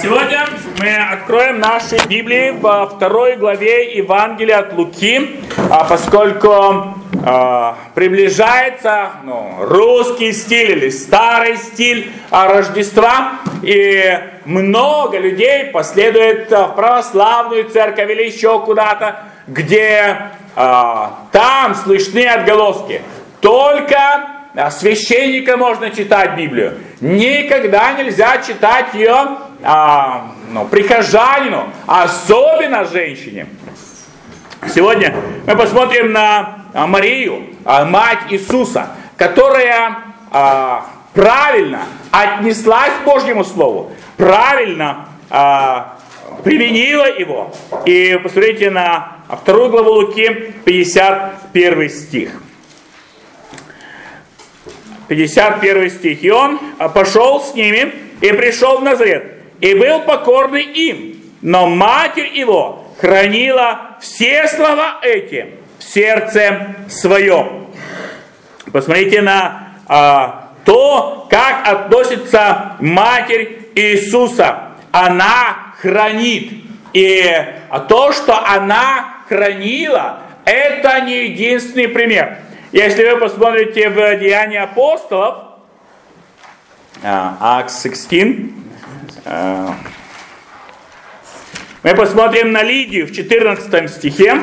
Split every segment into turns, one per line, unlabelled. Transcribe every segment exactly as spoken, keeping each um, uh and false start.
Сегодня мы откроем наши Библии во второй главе Евангелия от Луки, поскольку э, приближается ну, русский стиль или старый стиль Рождества, и много людей последует в православную церковь или еще куда-то, где э, там слышны отголоски. Только священника можно читать Библию. Никогда нельзя читать ее а, ну, прихожанину, особенно женщине. Сегодня мы посмотрим на Марию, мать Иисуса, которая а, правильно отнеслась к Божьему Слову, правильно а, применила его. И посмотрите на вторую главу Луки, пятьдесят первый стих. пятьдесят первый стих. «И он пошел с ними, и пришел в Назарет, и был покорный им, но матерь его хранила все слова эти в сердце своем». Посмотрите на а, то, как относится матерь Иисуса. Она хранит. И то, что она хранила, это не единственный пример. Если вы посмотрите в Деяния апостолов, Acts шестнадцать, мы посмотрим на Лидию в четырнадцатом стихе,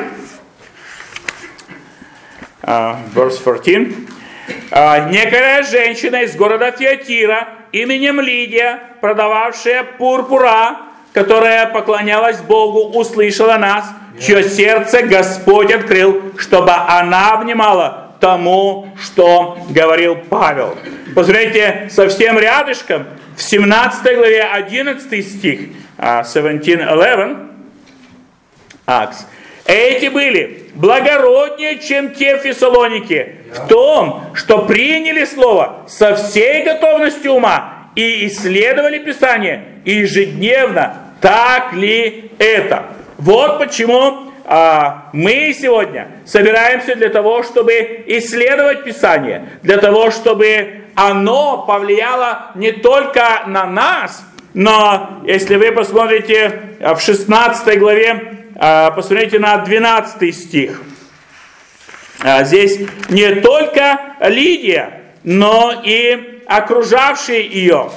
verse fourteen. «Некая женщина из города Фиатира именем Лидия, продававшая пурпура, которая поклонялась Богу, услышала нас, чье сердце Господь открыл, чтобы она внимала тому, что говорил Павел». Посмотрите, совсем рядышком, в семнадцатой главе, одиннадцатый стих, seventeen eleven, Acts. «Эти были благороднее, чем те в Фессалонике, в том, что приняли слово со всей готовностью ума и исследовали Писание ежедневно, так ли это». Вот почему а, мы сегодня собираемся для того, чтобы исследовать Писание, для того, чтобы оно повлияло не только на нас, но если вы посмотрите в шестнадцатой главе, посмотрите на двенадцатый стих. Здесь не только Лидия, но и окружавшие ее.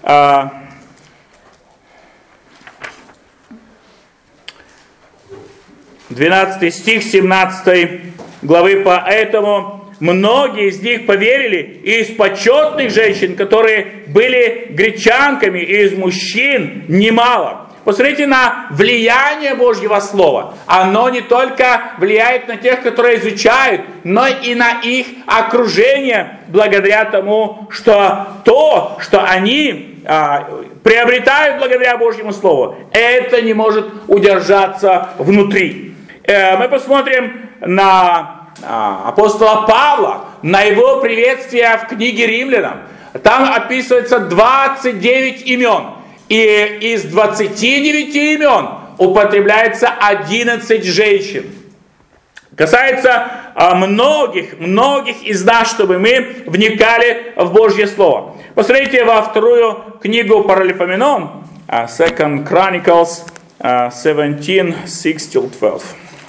двенадцатый стих семнадцатой главы. «Поэтому многие из них поверили, и из почетных женщин, которые были гречанками, и из мужчин немало». Посмотрите на влияние Божьего Слова. Оно не только влияет на тех, которые изучают, но и на их окружение, благодаря тому, что то, что они а, приобретают благодаря Божьему Слову, это не может удержаться внутри. Э, мы посмотрим на а, апостола Павла, на его приветствие в книге Римлянам. Там описывается двадцать девять имен. И из двадцати девяти имен употребляется одиннадцать женщин. Касается а, многих, многих из нас, чтобы мы вникали в Божье Слово. Посмотрите во вторую книгу Паралипоменон, uh, Second Chronicles uh, seventeen, six till twelve.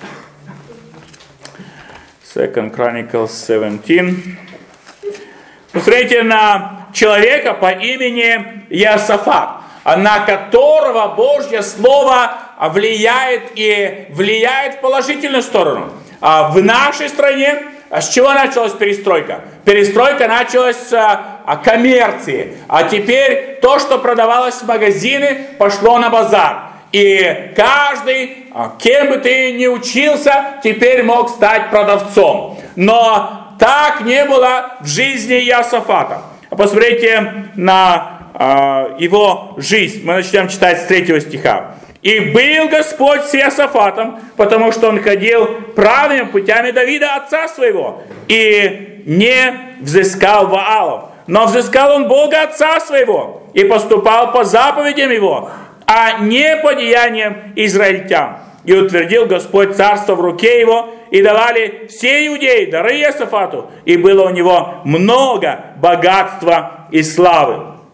Second Chronicles seventeen. Посмотрите на человека по имени Иосафат, на которого Божье Слово влияет и влияет в положительную сторону. В нашей стране с чего началась перестройка? Перестройка началась с коммерции. А теперь то, что продавалось в магазины, пошло на базар. И каждый, кем бы ты ни учился, теперь мог стать продавцом. Но так не было в жизни Иосафата. Посмотрите на его жизнь. Мы начнем читать с третьего стиха. «И был Господь с Иосафатом, потому что он ходил правыми путями Давида, отца своего, и не взыскал Ваалов, но взыскал он Бога отца своего, и поступал по заповедям его, а не по деяниям израильтян. И утвердил Господь царство в руке его, и давали все иудеи дары Иосафату, и было у него много богатства и славы».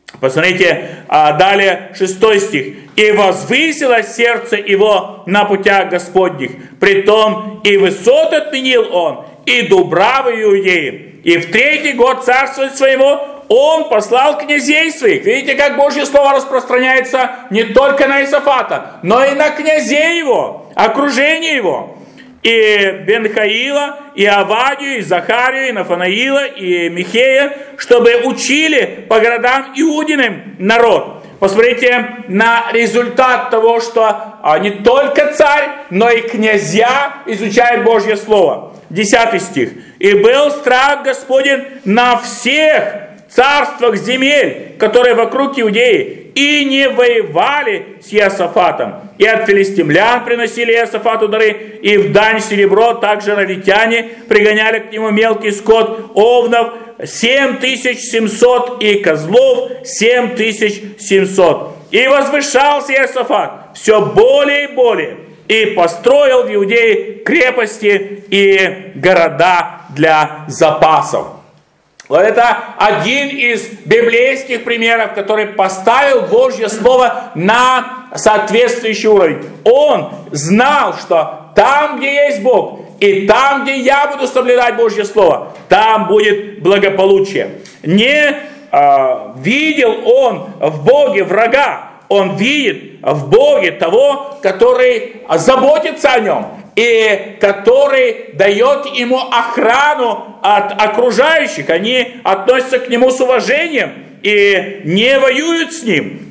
Посмотрите, далее шестой стих. «И возвысилось сердце его на путях Господних, притом и высот отменил он, и дубравы Иудеи. И в третий год царствовать своего он послал князей своих». Видите, как Божье Слово распространяется не только на Иосафата, но и на князей его, окружение его. И Бенхаила, и Авадию, и Захарию, и Нафанаила, и Михея, чтобы учили по городам Иудиным народ. Посмотрите на результат того, что не только царь, но и князья изучают Божье Слово. Десятый стих. «И был страх Господень на всех царствах земель, которые вокруг Иудеи, и не воевали с Иосафатом. И от филистимлян приносили Иосафату дары, и в дань серебро, также раввитяне пригоняли к нему мелкий скот, овнов, семь тысяч семьсот, и козлов семь тысяч семьсот. И возвышался Иосафат все более и более, и построил в Иудее крепости и города для запасов». Вот это один из библейских примеров, который поставил Божье Слово на соответствующий уровень. Он знал, что там, где есть Бог, и там, где я буду соблюдать Божье Слово, там будет благополучие. Не э, видел он в Боге врага, он видит в Боге того, который заботится о нем, и который дает ему охрану от окружающих. Они относятся к нему с уважением и не воюют с ним.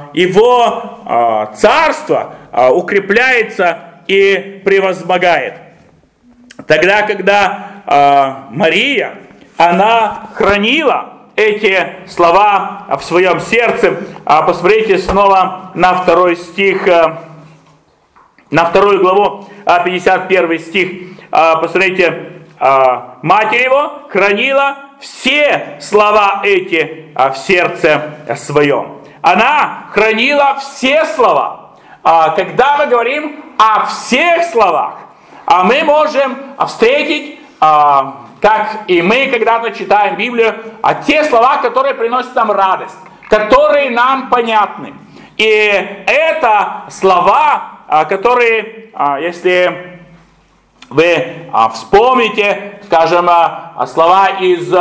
Его царство укрепляется и превозмогает. Тогда, когда Мария, она хранила эти слова в своем сердце, посмотрите снова на второй стих, на вторую главу, пятьдесят первый стих. Посмотрите, матерь его хранила все слова эти в сердце своем. Она хранила все слова. Когда мы говорим о всех словах, мы можем встретить, как и мы когда-то читаем Библию, те слова, которые приносят нам радость, которые нам понятны. И это слова, которые, если вы вспомните, скажем, слова из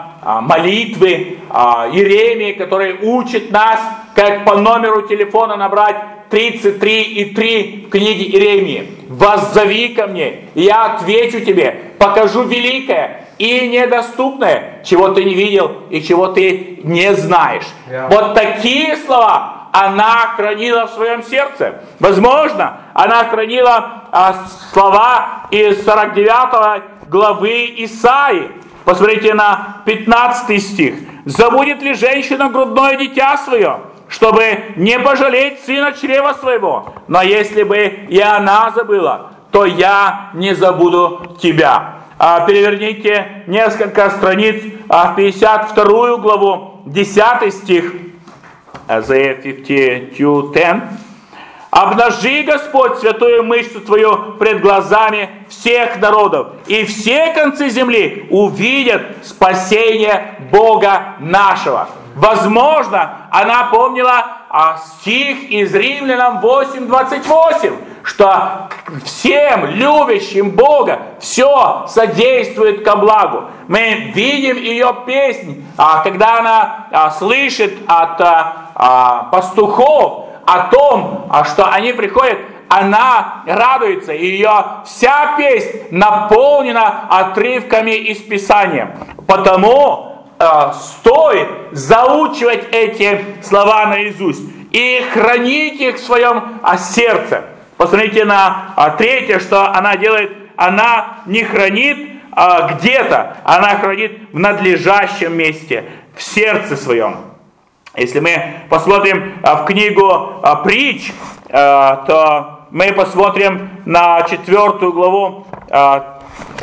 молитвы Иеремии, который учит нас, как по номеру телефона набрать тридцать три и три в книге Иеремии. «Воззови ко мне, и я отвечу тебе, покажу великое и недоступное, чего ты не видел и чего ты не знаешь». Yeah. Вот такие слова она хранила в своем сердце. Возможно, она хранила а, слова из сорок девятой главы Исаии. Посмотрите на пятнадцатый стих. «Забудет ли женщина грудное дитя свое, чтобы не пожалеть сына чрева своего? Но если бы и она забыла, то я не забуду тебя». А, переверните несколько страниц а, в пятьдесят вторую главу, десятый стих. Isaiah пятьдесят два, десять. «Обнажи, Господь, святую мышцу Твою пред глазами всех народов, и все концы земли увидят спасение Бога нашего». Возможно, она помнила а, стих из Римлянам восемь двадцать восемь, что всем любящим Бога все содействует ко благу. Мы видим ее песнь, а, когда она а, слышит от а, пастухов о том, а, что они приходят, она радуется, и ее вся песнь наполнена отрывками из Писания. Потому э, стоит заучивать эти слова наизусть и хранить их в своем а, сердце. Посмотрите на а, третье, что она делает. Она не хранит а, где-то, она хранит в надлежащем месте, в сердце своем. Если мы посмотрим а, в книгу а, притч, а, то мы посмотрим на четвертую главу, а,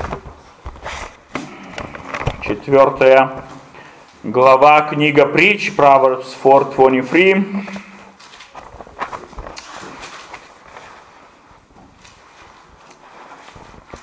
четвертая глава, книга притч, Proverbs four twenty-three.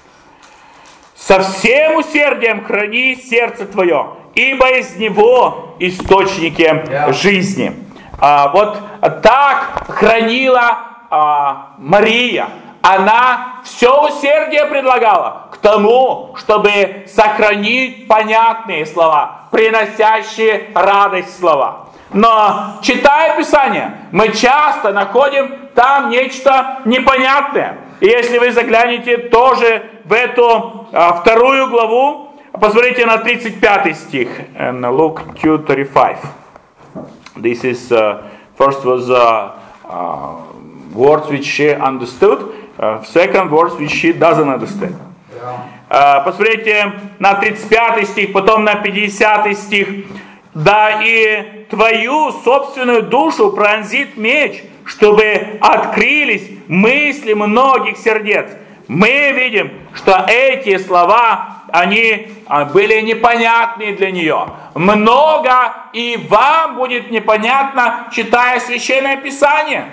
«Со всем усердием храни сердце твое, ибо из него источнике yeah. жизни. А, вот так хранила а, Мария. Она все усердие предлагала к тому, чтобы сохранить понятные слова, приносящие радость слова. Но, читая Писание, мы часто находим там нечто непонятное. И если вы заглянете тоже в эту а, вторую главу, посмотрите на тридцать пятый стих. And Luke two thirty-five. This is uh, first was uh, uh, words which she understood. Uh, second words which she doesn't understand. Uh, посмотрите на тридцать пятый стих, потом на пятидесятый стих. Да и твою собственную душу пронзит меч, чтобы открылись мысли многих сердец. Мы видим, что эти слова, они были непонятны для нее. Много и вам будет непонятно, читая Священное Писание.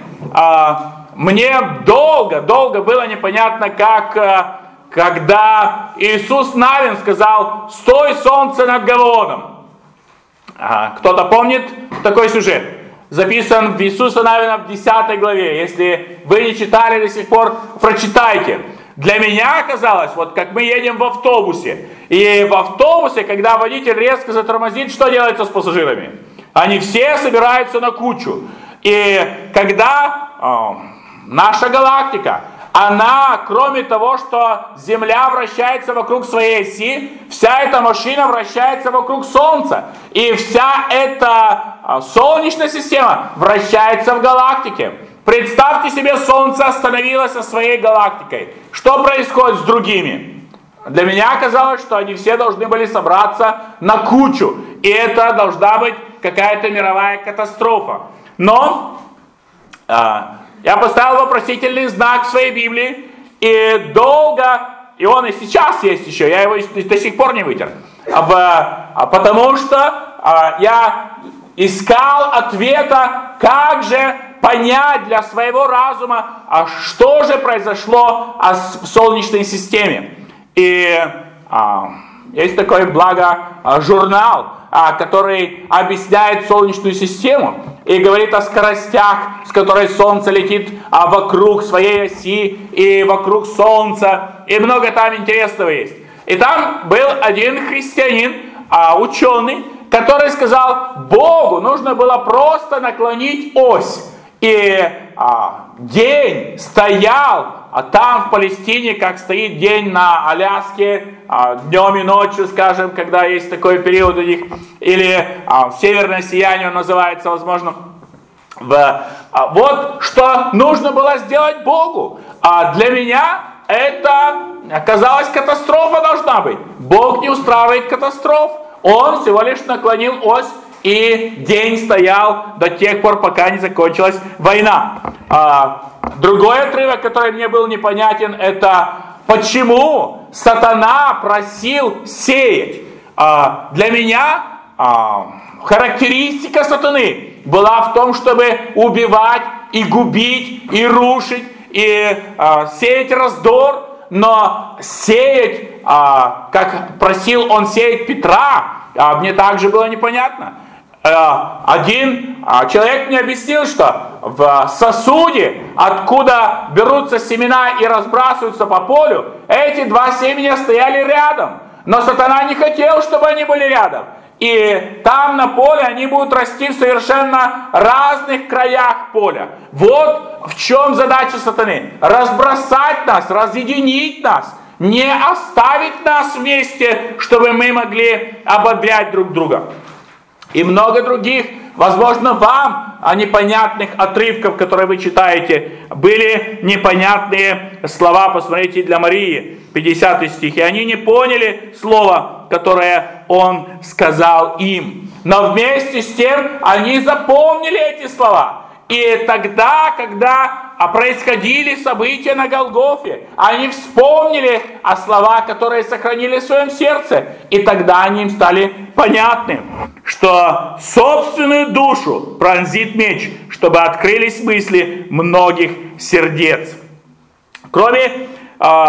Мне долго, долго было непонятно, как, когда Иисус Навин сказал: «Стой, солнце, над Гаваоном». Кто-то помнит такой сюжет? Записан в Иисуса Навина в десятой главе. Если вы не читали до сих пор, прочитайте. Для меня оказалось, вот как мы едем в автобусе, и в автобусе, когда водитель резко затормозит, что делается с пассажирами? Они все собираются на кучу. И когда о, наша галактика, она, кроме того, что Земля вращается вокруг своей оси, вся эта машина вращается вокруг Солнца. И вся эта Солнечная система вращается в галактике. Представьте себе, Солнце остановилось со своей галактикой. Что происходит с другими? Для меня оказалось, что они все должны были собраться на кучу. И это должна быть какая-то мировая катастрофа. Но а, я поставил вопросительный знак в своей Библии. И долго, и он и сейчас есть еще, я его до сих пор не вытер. А, потому что а, я искал ответа, как же понять для своего разума, а что же произошло в Солнечной системе. И а, есть такой благо а, журнал, а, который объясняет Солнечную систему и говорит о скоростях, с которой Солнце летит а, вокруг своей оси и вокруг Солнца. И много там интересного есть. И там был один христианин, а, ученый, который сказал: Богу нужно было просто наклонить ось. И а, день стоял а там в Палестине, как стоит день на Аляске, а, днем и ночью, скажем, когда есть такой период у них, или а, северное сияние он называется, возможно. В, а, вот что нужно было сделать Богу. А для меня это оказалось, катастрофа должна быть. Бог не устраивает катастроф. Он всего лишь наклонил ось, и день стоял до тех пор, пока не закончилась война. А, другой отрывок, который мне был непонятен, это почему сатана просил сеять. А, для меня а, характеристика сатаны была в том, чтобы убивать и губить, и рушить, и а, сеять раздор, но сеять, а, как просил он сеять Петра, а, мне также было непонятно. Один человек мне объяснил, что в сосуде, откуда берутся семена и разбрасываются по полю, эти два семени стояли рядом. Но сатана не хотел, чтобы они были рядом. И там на поле они будут расти в совершенно разных краях поля. Вот в чем задача сатаны. Разбросать нас, разъединить нас, не оставить нас вместе, чтобы мы могли ободрять друг друга. И много других, возможно, вам непонятных отрывков, которые вы читаете, были непонятные слова. Посмотрите, для Марии, пятидесятый стих. И они не поняли слово, которое он сказал им. Но вместе с тем они запомнили эти слова. И тогда, когда происходили события на Голгофе, они вспомнили о словах, которые сохранили в своем сердце. И тогда они им стали понятны, что собственную душу пронзит меч, чтобы открылись мысли многих сердец. Кроме э,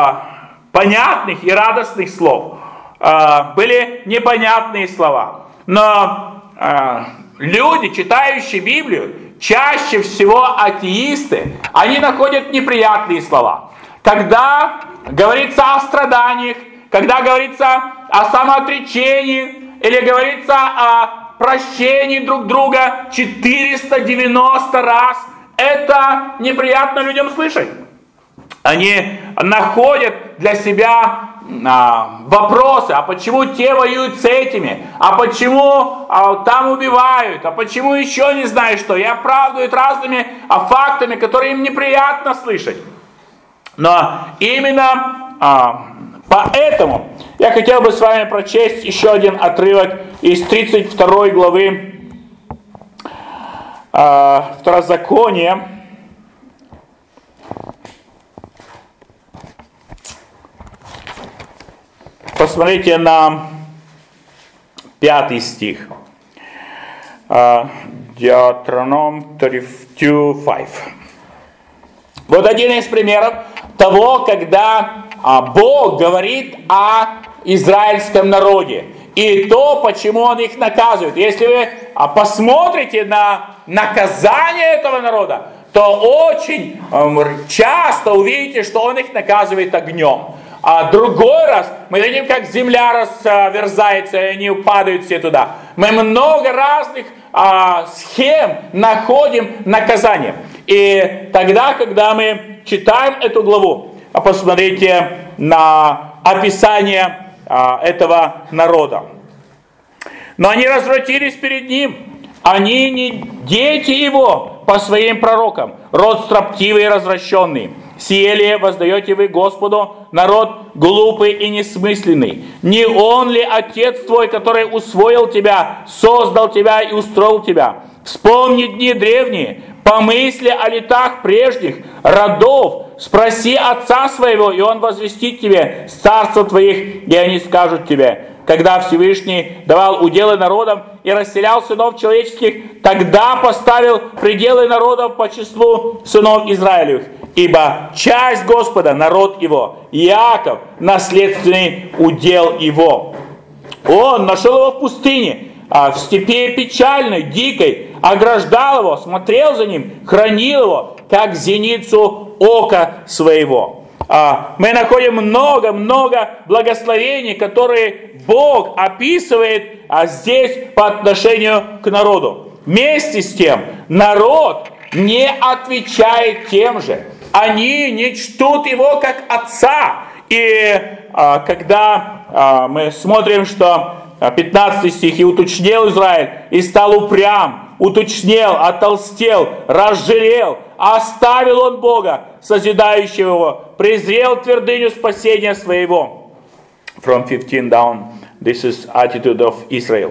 понятных и радостных слов, э, были непонятные слова. Но э, люди, читающие Библию, чаще всего атеисты, они находят неприятные слова. Когда говорится о страданиях, когда говорится о самоотречении, или говорится о прощении друг друга четыреста девяносто раз, это неприятно людям слышать. Они находят для себя а, вопросы, а почему те воюют с этими, а почему а, там убивают, а почему еще не знаю что, и оправдывают разными а, фактами, которые им неприятно слышать. Но именно а, поэтому я хотел бы с вами прочесть еще один отрывок из тридцать второй главы э, Второзакония. Посмотрите на пятый стих. Deuteronomy тридцать два, пять. Вот один из примеров того, когда а, Бог говорит о израильском народе. И то, почему Он их наказывает. Если вы а, посмотрите на наказание этого народа, то очень а, часто увидите, что Он их наказывает огнем. А другой раз мы видим, как земля разверзается, и они падают все туда. Мы много разных а, схем находим наказания. И тогда, когда мы читаем эту главу, посмотрите на описание а, этого народа. Но они развратились перед ним. Они не дети его по своим пророкам, род строптивый и развращенный. Сие воздаете вы Господу, народ глупый и несмысленный. Не Он ли Отец твой, который усвоил тебя, создал тебя и устроил тебя? Вспомни дни древние, помысли о летах прежних родов, спроси отца своего, и он возвестит тебе с царства твоих, и они скажут тебе. Когда Всевышний давал уделы народам и расселял сынов человеческих, тогда поставил пределы народов по числу сынов Израилевых. Ибо часть Господа, народ его, Иаков, наследственный удел его. Он нашел его в пустыне, а в степи печальной, дикой, ограждал его, смотрел за ним, хранил его, как зеницу ока своего. Мы находим много-много благословений, которые Бог описывает здесь по отношению к народу. Вместе с тем, народ не отвечает тем же. Они не чтут его как отца. И а, когда а, мы смотрим, что пятнадцатый стих, «И уточнел Израиль, и стал упрям, уточнел, отолстел, разжирел, оставил он Бога, созидающего его, презрел твердыню спасения своего». From fifteen down, this is attitude of Israel.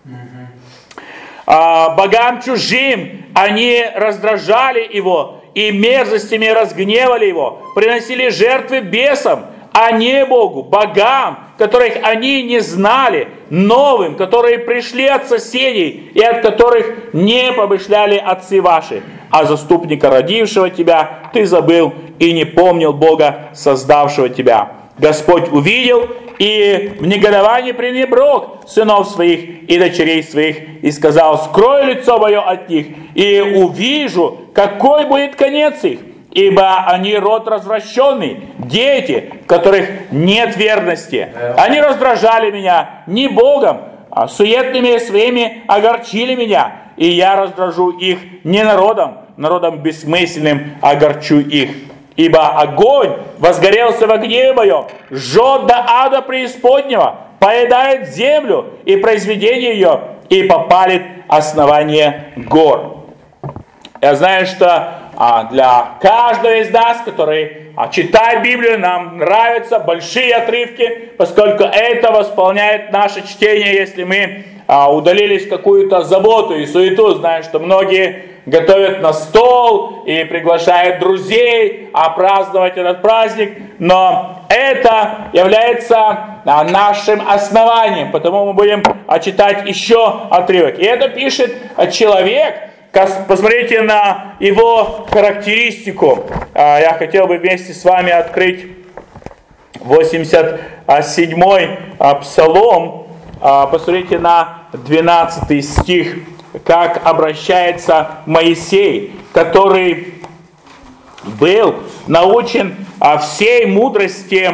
А, богам чужим они раздражали его, и мерзостями разгневали его, приносили жертвы бесам, а не Богу, богам, которых они не знали, новым, которые пришли от соседей, и от которых не помышляли отцы ваши. А заступника, родившего тебя, ты забыл и не помнил Бога, создавшего тебя. Господь увидел и в негодовании пренебрег сынов своих и дочерей своих, и сказал: скрою лицо мое от них, и увижу, какой будет конец их. Ибо они род развращенный, дети, в которых нет верности. Они раздражали меня не Богом, а суетными своими огорчили меня. И я раздражу их не народом, народом бессмысленным огорчу их. Ибо огонь возгорелся в гневе моем, жжет до ада преисподнего, поедает землю и произведение ее, и попалит основание гор. Я знаю, что а, для каждого из нас, который а, читает Библию, нам нравятся большие отрывки, поскольку это восполняет наше чтение, если мы а, удалились в какую-то заботу и суету. Знаю, что многие готовят на стол и приглашают друзей а, праздновать этот праздник, но это является а, нашим основанием, потому мы будем а, читать еще отрывок. И это пишет а, человек. Посмотрите на его характеристику. Я хотел бы вместе с вами открыть восемьдесят седьмой псалом. Посмотрите на двенадцатый стих, как обращается Моисей, который был научен всей мудрости.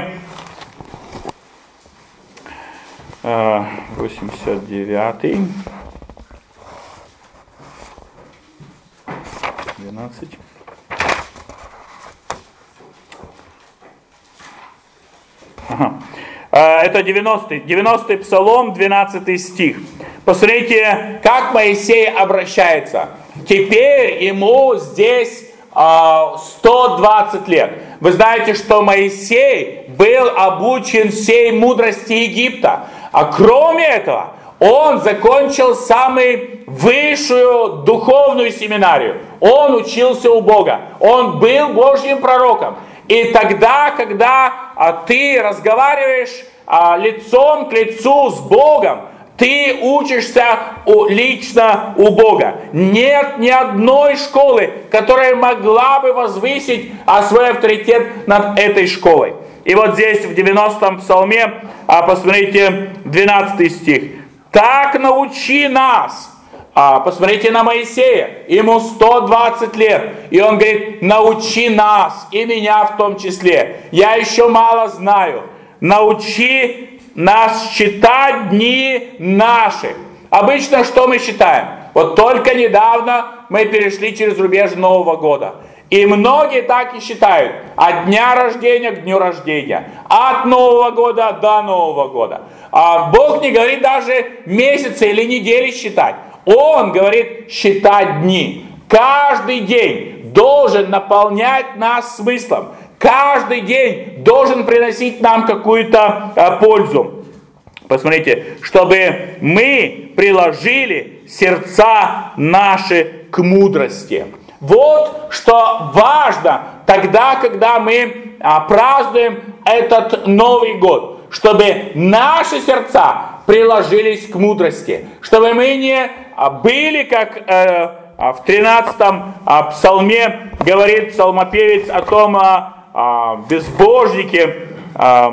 восемьдесят девятый. двенадцать. Ага. Это девяностый, девяностый псалом, двенадцатый стих. Посмотрите, как Моисей обращается. Теперь ему здесь сто двадцать лет. Вы знаете, что Моисей был обучен всей мудрости Египта. А кроме этого, он закончил самую высшую духовную семинарию. Он учился у Бога. Он был Божьим пророком. И тогда, когда а, ты разговариваешь а, лицом к лицу с Богом, ты учишься у, лично у Бога. Нет ни одной школы, которая могла бы возвысить а, свой авторитет над этой школой. И вот здесь в девяностом псалме, а, посмотрите, двенадцатый стих. «Так научи нас». А, посмотрите на Моисея, ему сто двадцать лет, и он говорит: научи нас, и меня в том числе, я еще мало знаю, научи нас считать дни наши. Обычно что мы считаем? Вот только недавно мы перешли через рубеж Нового года. И многие так и считают, от дня рождения к дню рождения, от Нового года до Нового года. А Бог не говорит даже месяцы или недели считать. Он говорит считать дни. Каждый день должен наполнять нас смыслом. Каждый день должен приносить нам какую-то а, пользу. Посмотрите, чтобы мы приложили сердца наши к мудрости. Вот что важно тогда, когда мы а, празднуем этот Новый год. Чтобы наши сердца приложились к мудрости. Чтобы мы не были, как э, в тринадцатом э, псалме говорит псалмопевец о том э, э, безбожнике, э,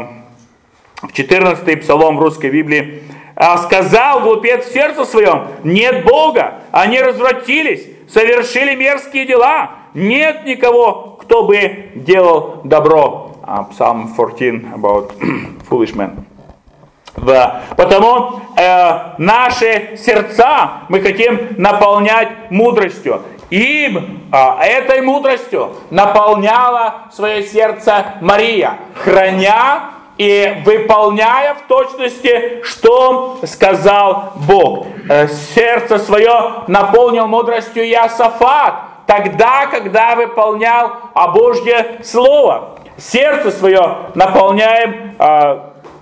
в четырнадцатый псалом в русской Библии, э, сказал глупец в сердце своем: нет Бога, они развратились, совершили мерзкие дела, нет никого, кто бы делал добро. Uh, Psalm fourteen about foolish men. Да. Потому э, наши сердца мы хотим наполнять мудростью. Им э, этой мудростью наполняла свое сердце Мария, храня и выполняя в точности, что сказал Бог. Э, сердце свое наполнил мудростью Иосафат, тогда, когда выполнял Божье Слово. Сердце свое наполняем э,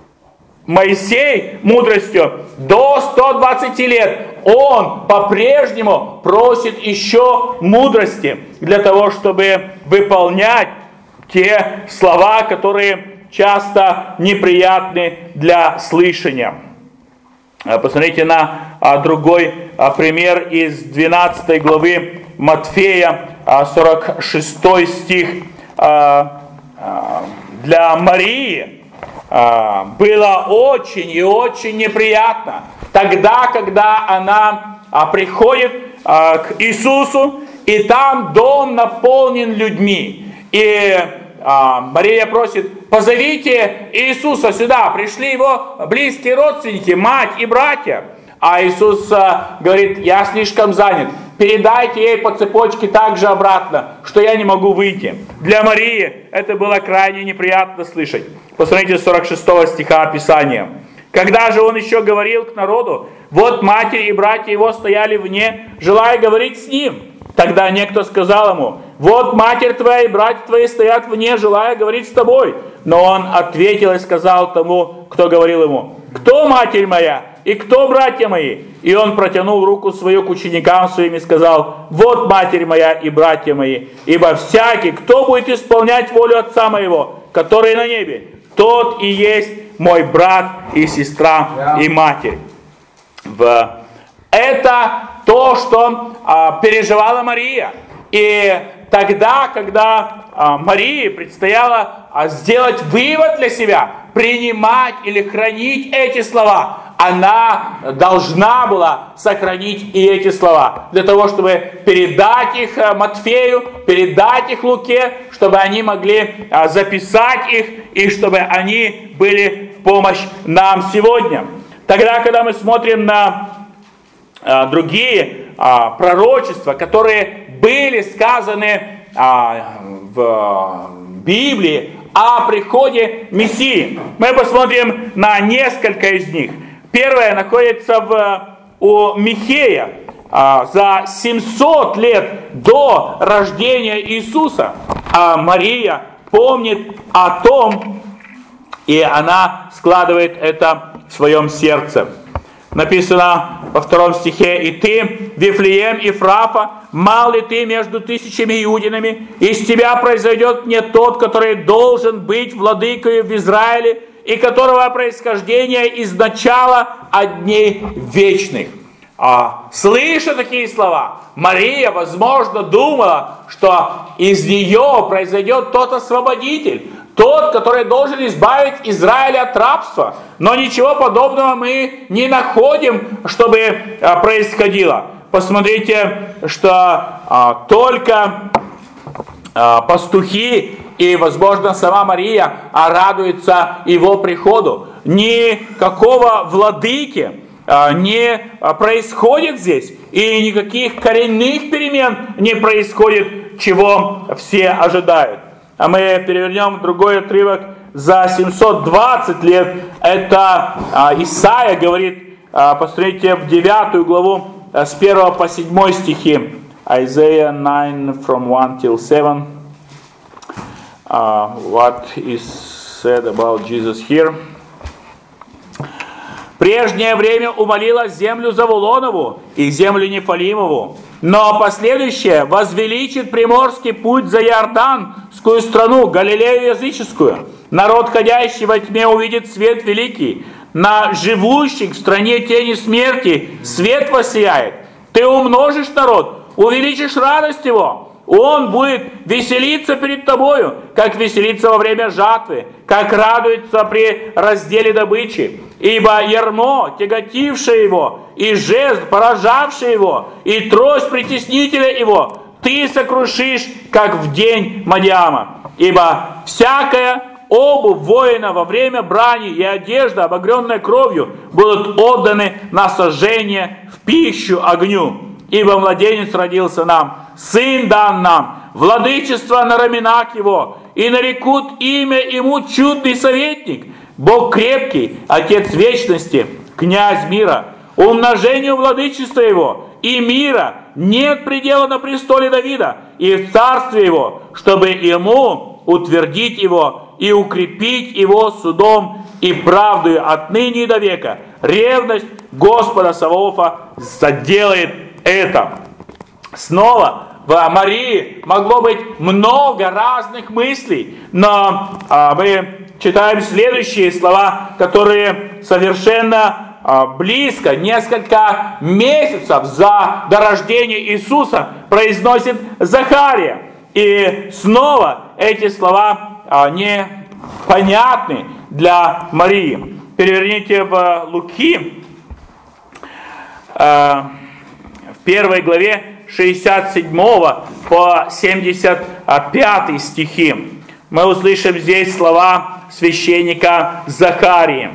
Моисей мудростью до ста двадцати лет. Он по-прежнему просит еще мудрости для того, чтобы выполнять те слова, которые часто неприятны для слышания. Посмотрите на а, другой а, пример из двенадцатой главы Матфея, а, сорок шестой стих. А, Для Марии а, было очень и очень неприятно тогда, когда она а, приходит а, к Иисусу, и там дом наполнен людьми. И а, Мария просит: позовите Иисуса сюда. Пришли его близкие родственники, мать и братья. А Иисус а, говорит: я слишком занят. Передайте ей по цепочке также обратно, что я не могу выйти. Для Марии это было крайне неприятно слышать. Посмотрите сорок шестого стиха Писания. Когда же он еще говорил к народу, вот матерь и братья его стояли вне, желая говорить с ним. Тогда некто сказал ему: вот матерь твоя и братья твои стоят вне, желая говорить с тобой. Но он ответил и сказал тому, кто говорил ему: кто матерь моя и кто братья мои? И он протянул руку свою к ученикам своим и сказал: вот матерь моя и братья мои, ибо всякий, кто будет исполнять волю Отца моего, который на небе, тот и есть мой брат и сестра и матерь. Это то, что а, переживала Мария. И тогда, когда а, Марии предстояло а, сделать вывод для себя, принимать или хранить эти слова, она должна была сохранить и эти слова, для того, чтобы передать их Матфею, передать их Луке, чтобы они могли записать их, и чтобы они были в помощь нам сегодня. Тогда, когда мы смотрим на другие пророчества, которые были сказаны в Библии о приходе Мессии, мы посмотрим на несколько из них. Первое находится в, у Михея а, за семьсот лет до рождения Иисуса. А Мария помнит о том, и она складывает это в своем сердце. Написано во втором стихе: «И ты, Вифлеем Ефрафа, мал ли ты между тысячами иудинами? Из тебя произойдет мне тот, который должен быть владыкою в Израиле, и которого происхождение из начала от дней вечных». А, слыша такие слова, Мария, возможно, думала, что из нее произойдет тот освободитель, тот, который должен избавить Израиль от рабства. Но ничего подобного мы не находим, чтобы а, происходило. Посмотрите, что а, только а, пастухи и, возможно, сама Мария радуется его приходу. Никакого владыки не происходит здесь, и никаких коренных перемен не происходит, чего все ожидают. А мы перевернем другой отрывок за семьсот двадцать лет. Это Исаия говорит, посмотрите, в девятую главу с первого по седьмой стихи. Isaiah nine from one till seven. Uh, what is said about Jesus here. «Прежнее время умолила землю Завулонову и землю Нефалимову, но последующее возвеличит приморский путь за Иорданскую страну, Галилею языческую. Народ, ходящий во тьме, увидит свет великий. На живущих в стране тени смерти свет воссияет. Ты умножишь народ, увеличишь радость его. Он будет веселиться перед тобою, как веселится во время жатвы, как радуется при разделе добычи. Ибо ярмо, тяготившее его, и жезл, поражавший его, и трость притеснителя его, ты сокрушишь, как в день Мадиама. Ибо всякая обувь воина во время брани и одежда, обогренная кровью, будут отданы на сожжение в пищу огню. Ибо младенец родился нам, сын дан нам, владычество на раменах его, и нарекут имя ему чудный советник, Бог крепкий, Отец вечности, князь мира. Умножению владычества его и мира нет предела на престоле Давида и в царстве его, чтобы ему утвердить его и укрепить его судом и правдою отныне и до века. Ревность Господа Саваофа заделает это». Снова в Марии могло быть много разных мыслей, но а, мы читаем следующие слова, которые совершенно а, близко, несколько месяцев за до рождения Иисуса произносит Захария. И снова эти слова а, непонятны для Марии. Переверните в Луки, а, в первой главе, шестьдесят седьмого по семьдесят пятый стихи. Мы услышим здесь слова священника Захарии.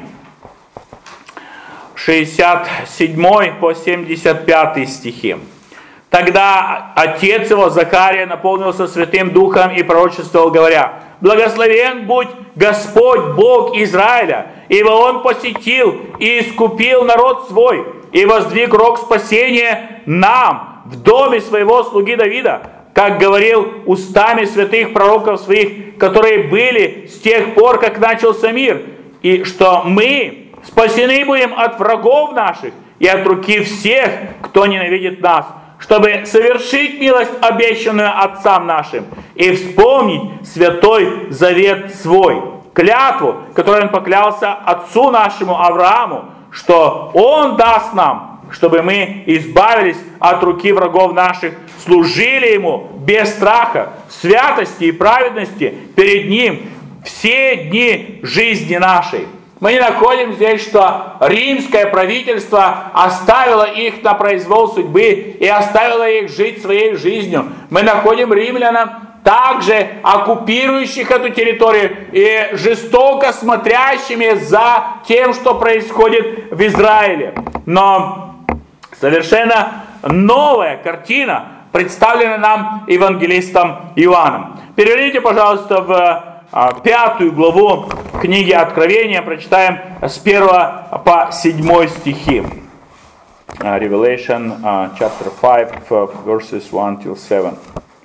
шестьдесят седьмой по семьдесят пятый стихи. «Тогда отец его, Захария, наполнился Святым Духом и пророчествовал, говоря: благословен будь Господь Бог Израиля, ибо Он посетил и искупил народ свой, и воздвиг рог спасения нам в доме своего слуги Давида, как говорил устами святых пророков своих, которые были с тех пор, как начался мир, и что мы спасены будем от врагов наших и от руки всех, кто ненавидит нас, чтобы совершить милость, обещанную отцам нашим, и вспомнить святой завет свой, клятву, которой он поклялся отцу нашему Аврааму, что он даст нам, чтобы мы избавились от руки врагов наших, служили Ему без страха, в святости и праведности перед Ним все дни жизни нашей. Мы не находим здесь, что римское правительство оставило их на произвол судьбы и оставило их жить своей жизнью. Мы находим римлянам, также оккупирующих эту территорию и жестоко смотрящими за тем, что происходит в Израиле. Но совершенно новая картина представлена нам евангелистом Иоанном. Переверните, пожалуйста, в пятую главу книги Откровения, прочитаем с первого по седьмой стихи. Revelation, uh, chapter five, verses one till seven.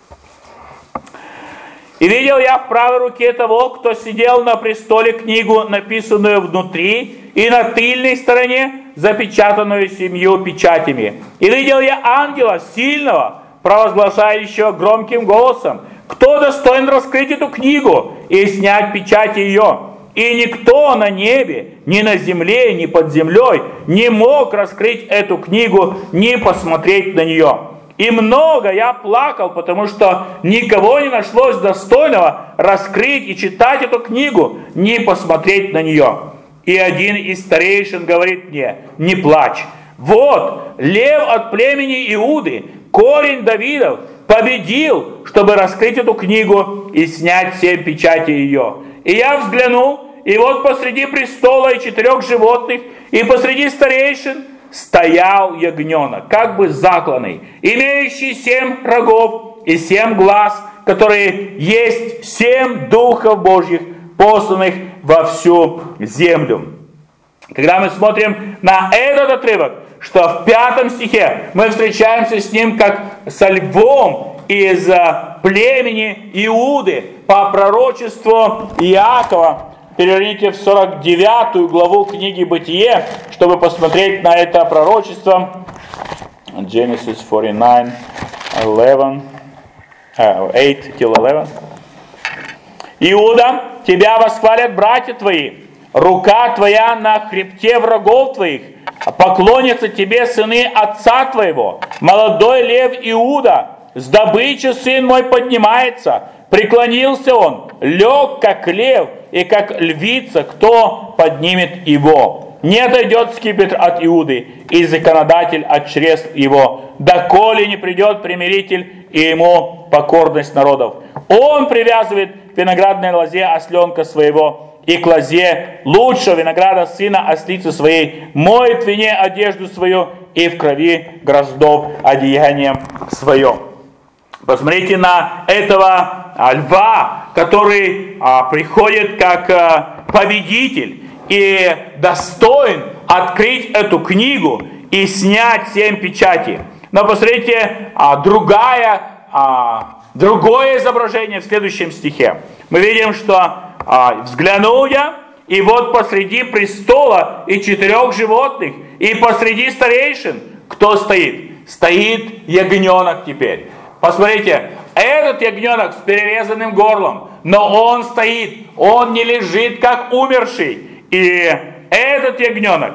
«И видел я в правой руке того, кто сидел на престоле, книгу, написанную внутри, и на тыльной стороне, запечатанную семью печатями. И видел я ангела сильного, провозглашающего громким голосом: кто достоин раскрыть эту книгу и снять печати ее? И никто на небе, ни на земле, ни под землей не мог раскрыть эту книгу, ни посмотреть на нее. И много я плакал, потому что никого не нашлось достойного раскрыть и читать эту книгу, ни посмотреть на нее. И один из старейшин говорит мне: не плачь. Вот, лев от племени Иуды, корень Давидов, победил, чтобы раскрыть эту книгу и снять семь печатей ее. И я взглянул, и вот посреди престола и четырех животных, и посреди старейшин стоял ягненок, как бы закланный, имеющий семь рогов и семь глаз, которые есть семь духов Божьих, посланных во всю землю. Когда мы смотрим на этот отрывок, что в пятом стихе мы встречаемся с ним как со львом из племени Иуды по пророчеству Иакова. Переверните в сорок девятую главу книги Бытие, чтобы посмотреть на это пророчество. Genesis forty-nine, eleven, eight till eleven. «Иуда, тебя восхвалят братья твои, рука твоя на хребте врагов твоих, поклонятся тебе сыны отца твоего. Молодой лев Иуда, с добычи сын мой поднимается. Преклонился он, лег как лев и как львица, кто поднимет его? Не отойдет скипетр от Иуды, и законодатель от чресл его, доколе не придет примиритель, и ему покорность народов. Он привязывает к виноградной лозе осленка своего, и к лозе лучшего винограда сына ослицы своей, моет в вине одежду свою, и в крови гроздов одеяние свое». Посмотрите на этого а, льва, который а, приходит как а, победитель и достоин открыть эту книгу и снять семь печатей. Но посмотрите, а, другая, а, другое изображение в следующем стихе. Мы видим, что а, взглянул я, и вот посреди престола и четырех животных, и посреди старейшин, кто стоит? Стоит ягненок теперь. Посмотрите, этот ягненок с перерезанным горлом, но он стоит, он не лежит как умерший. И этот ягненок,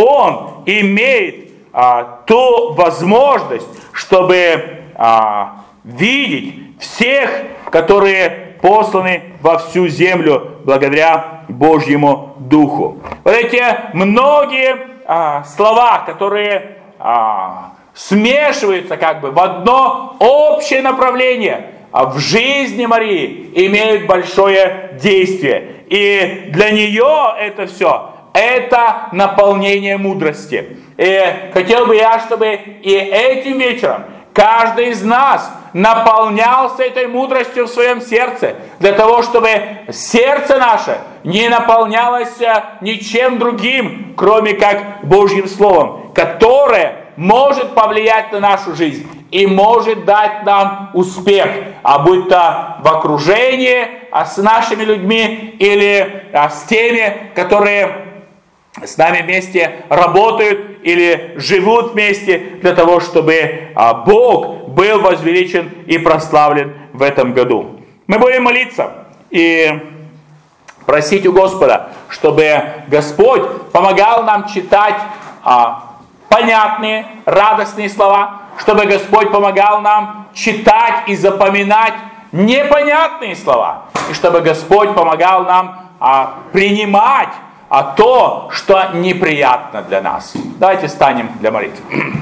он имеет а, ту возможность, чтобы а, видеть всех, которые посланы во всю землю благодаря Божьему Духу. Вот эти многие а, слова, которые а, смешиваются как бы в одно общее направление, а в жизни Марии имеют большое действие. И для нее это все, это наполнение мудрости. И хотел бы я, чтобы и этим вечером каждый из нас наполнялся этой мудростью в своем сердце, для того, чтобы сердце наше не наполнялось ничем другим, кроме как Божьим Словом, которое может повлиять на нашу жизнь и может дать нам успех, а будь то в окружении а с нашими людьми или а, с теми, которые с нами вместе работают или живут вместе, для того, чтобы а, Бог был возвеличен и прославлен в этом году. Мы будем молиться и просить у Господа, чтобы Господь помогал нам читать а, понятные, радостные слова, чтобы Господь помогал нам читать и запоминать непонятные слова. И чтобы Господь помогал нам а, принимать а, то, что неприятно для нас. Давайте станем для молитвы.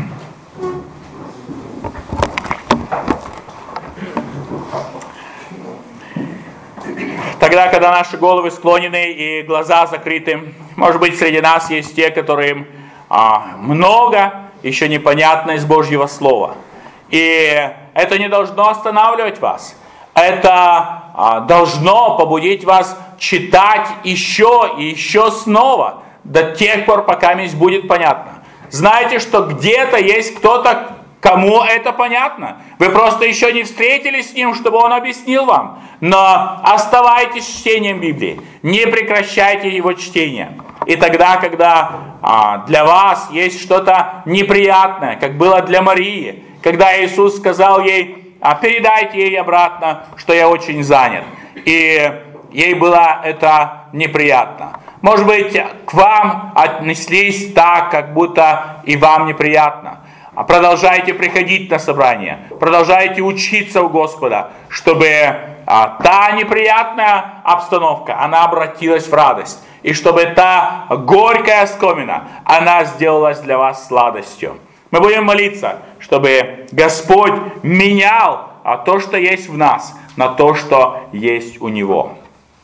Тогда, когда наши головы склонены и глаза закрыты, может быть, среди нас есть те, которым а, много еще непонятно из Божьего Слова. И это не должно останавливать вас. Это а, должно побудить вас читать еще и еще снова, до тех пор, пока месть будет понятно. Знаете, что где-то есть кто-то, кому это понятно. Вы просто еще не встретились с ним, чтобы он объяснил вам. Но оставайтесь с чтением Библии. Не прекращайте его чтение. И тогда, когда а, для вас есть что-то неприятное, как было для Марии, когда Иисус сказал ей, а, передайте ей обратно, что я очень занят. И ей было это неприятно. Может быть, к вам отнеслись так, как будто и вам неприятно. Продолжайте приходить на собрание, продолжайте учиться у Господа, чтобы а, та неприятная обстановка, она обратилась в радость. И чтобы та горькая оскомина, она сделалась для вас сладостью. Мы будем молиться, чтобы Господь менял а, то, что есть в нас, на то, что есть у Него.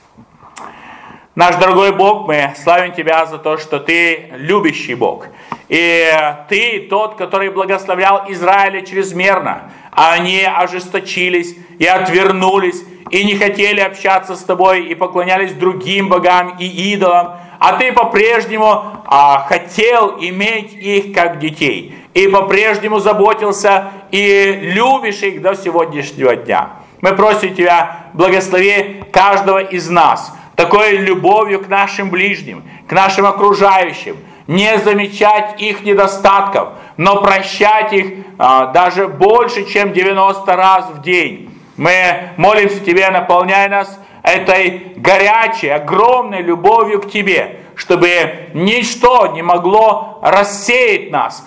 Наш дорогой Бог, мы славим Тебя за то, что Ты любящий Бог. И Ты тот, который благословлял Израиля чрезмерно. А они ожесточились и отвернулись, и не хотели общаться с Тобой, и поклонялись другим богам и идолам. А Ты по-прежнему а, хотел иметь их как детей. И по-прежнему заботился и любишь их до сегодняшнего дня. Мы просим Тебя, благослови каждого из нас такой любовью к нашим ближним, к нашим окружающим, не замечать их недостатков, но прощать их а, даже больше, чем девяносто раз в день. Мы молимся Тебе, наполняй нас этой горячей, огромной любовью к Тебе, чтобы ничто не могло рассеять нас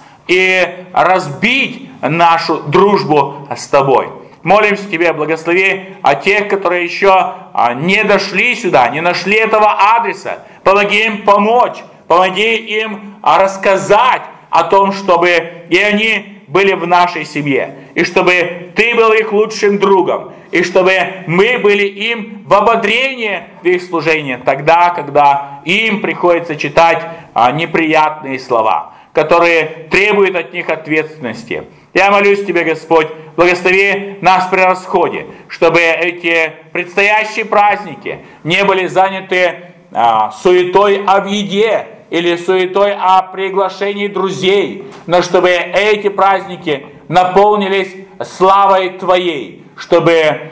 и разбить нашу дружбу с Тобой. Молимся Тебе, благослови а тех, которые еще а, не дошли сюда, не нашли этого адреса. Помоги им помочь, помоги им а, рассказать о том, чтобы и они были в нашей семье, и чтобы Ты был их лучшим другом, и чтобы мы были им в ободрение в их служении, тогда, когда им приходится читать а, неприятные слова, которые требуют от них ответственности. Я молюсь Тебе, Господь, благослови нас при расходе, чтобы эти предстоящие праздники не были заняты а, суетой о еде или суетой о приглашении друзей, но чтобы эти праздники наполнились славой Твоей, чтобы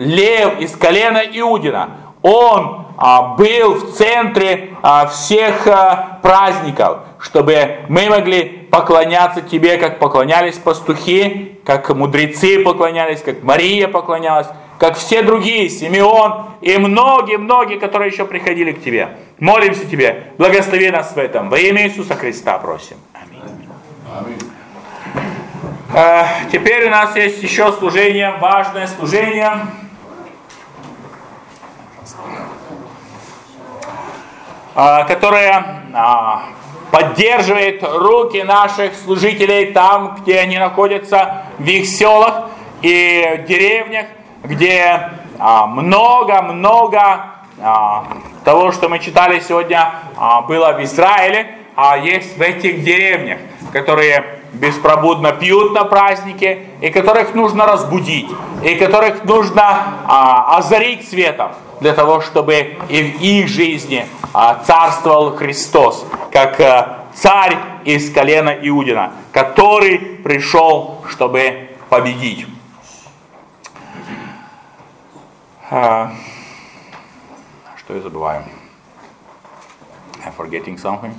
лев из колена Иудина, он а, был в центре а, всех а, праздников, чтобы мы могли поклоняться Тебе, как поклонялись пастухи, как мудрецы поклонялись, как Мария поклонялась, как все другие, Симеон и многие-многие, которые еще приходили к Тебе. Молимся Тебе, благослови нас в этом. Во имя Иисуса Христа просим. Аминь. Аминь. А, теперь у нас есть еще служение, важное служение, а, которое а, поддерживает руки наших служителей там, где они находятся, в их селах и деревнях, где много-много а, а, того, что мы читали сегодня, а, было в Израиле, а есть в этих деревнях, которые беспробудно пьют на празднике, и которых нужно разбудить, и которых нужно а, озарить светом, для того, чтобы и в их жизни а, царствовал Христос, как а, царь из колена Иудина, который пришел, чтобы победить. А, что я забываю? I'm forgetting something.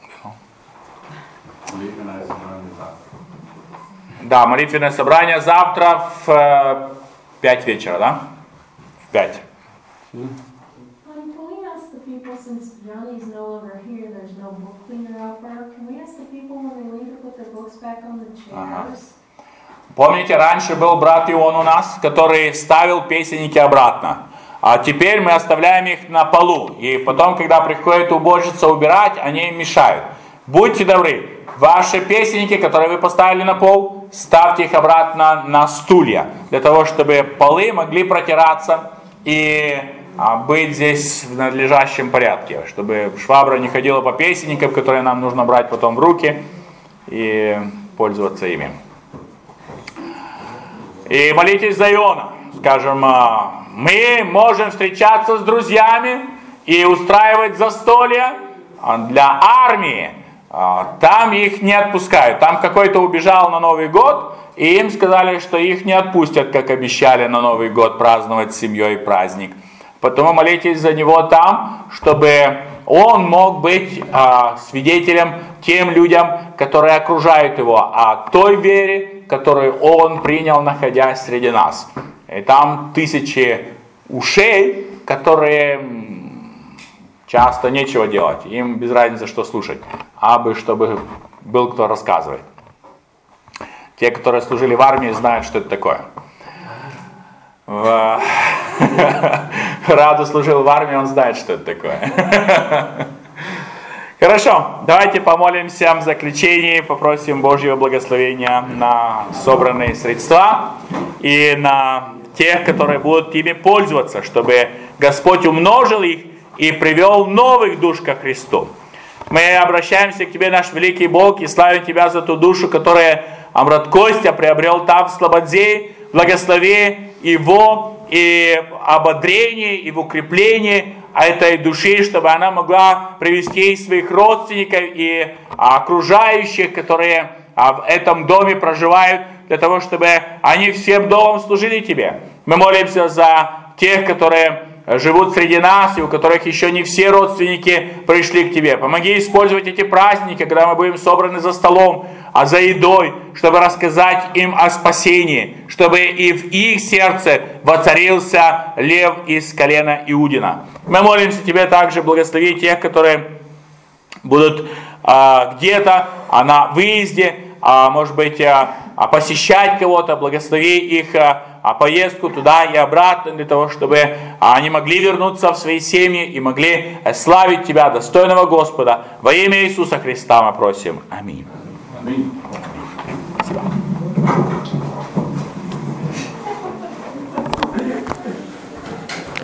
Молитвенное собрание завтра.
Да, молитвенное собрание завтра в э, пять вечера, да? В пять.
Um, can we ask the people, since Johnny's no longer here, there's no book cleaner out there, can we ask the people when they leave to put their books back on the chairs?
Ага. Помните, раньше был брат Ион у нас, который ставил песенники обратно. А теперь мы оставляем их на полу. И потом, когда приходит уборщица убирать, они им мешают. Будьте добры, ваши песенники, которые вы поставили на пол, ставьте их обратно на стулья. Для того, чтобы полы могли протираться и а, быть здесь в надлежащем порядке. Чтобы швабра не ходила по песенникам, которые нам нужно брать потом в руки и пользоваться ими. И молитесь за Иона. Скажем, мы можем встречаться с друзьями и устраивать застолья для армии. Там их не отпускают. Там какой-то убежал на Новый год, и им сказали, что их не отпустят, как обещали на Новый год праздновать с семьей праздник. Потому молитесь за него там, чтобы он мог быть а, свидетелем тем людям, которые окружают его, о той вере, которую он принял, находясь среди нас. И там тысячи ушей, которые часто нечего делать, им без разницы, что слушать, а бы чтобы был кто рассказывать. Те, которые служили в армии, знают, что это такое. Раду служил в армии, он знает, что это такое. Хорошо, давайте помолимся в заключении, попросим Божьего благословения на собранные средства и на тех, которые будут ими пользоваться, чтобы Господь умножил их и привел новых душ ко Христу. Мы обращаемся к Тебе, наш великий Бог, и славим Тебя за ту душу, которую брат Костя приобрел там, в Слободзе. Благослови его и ободрение, и в укреплении этой души, чтобы она могла привести своих родственников и окружающих, которые в этом доме проживают, для того, чтобы они всем домом служили Тебе. Мы молимся за тех, которые живут среди нас, и у которых еще не все родственники пришли к Тебе. Помоги использовать эти праздники, когда мы будем собраны за столом, а за едой, чтобы рассказать им о спасении, чтобы и в их сердце воцарился лев из колена Иудина. Мы молимся Тебе также, благослови тех, которые будут а, где-то а, на выезде, а, может быть, а, а посещать кого-то, благослови их а, а поездку туда и обратно, для того, чтобы а, они могли вернуться в свои семьи и могли славить Тебя, достойного Господа. Во имя Иисуса Христа мы просим. Аминь. Аминь. Спасибо.